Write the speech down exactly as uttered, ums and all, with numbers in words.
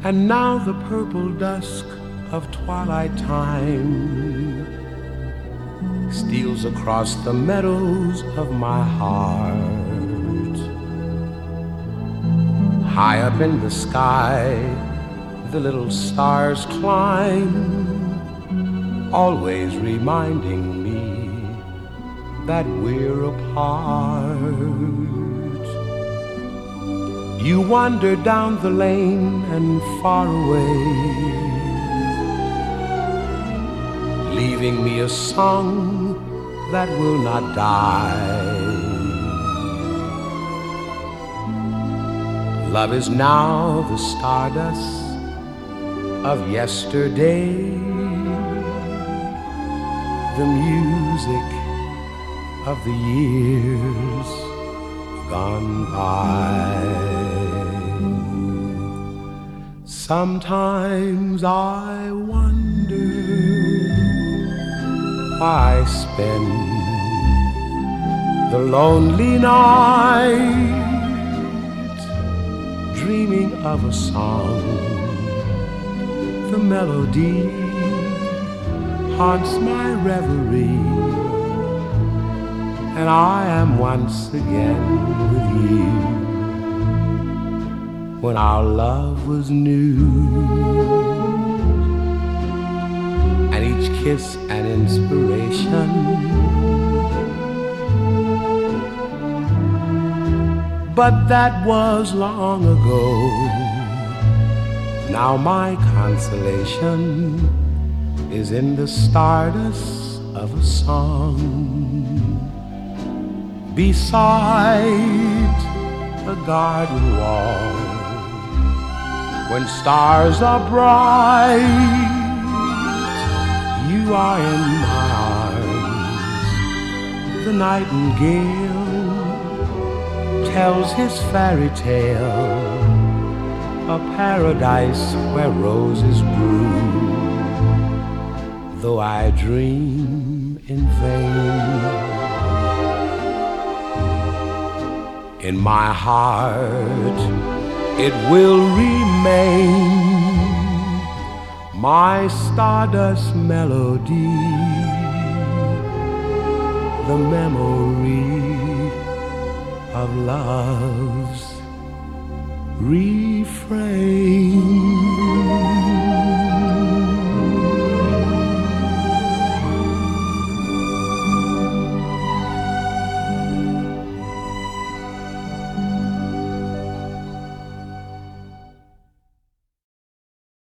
And now the purple dusk of twilight time steals across the meadows of my heart. High up in the sky, the little stars climb, always reminding me that we're apart. You wander down the lane and far away, leaving me a song that will not die. Love is now the stardust of yesterday, the music of the years gone by. Sometimes I wonder why I spend the lonely night dreaming of a song. The melody haunts my reverie, and I am once again with you when our love was new, and each kiss an inspiration. But that was long ago. Now my consolation is in the stardust of a song beside a garden wall. When stars are bright, you are in my arms. The nightingale tells his fairy tale, a paradise where roses grew. Though I dream in vain, in my heart it will remain, my stardust melody, the memory of love's refrain.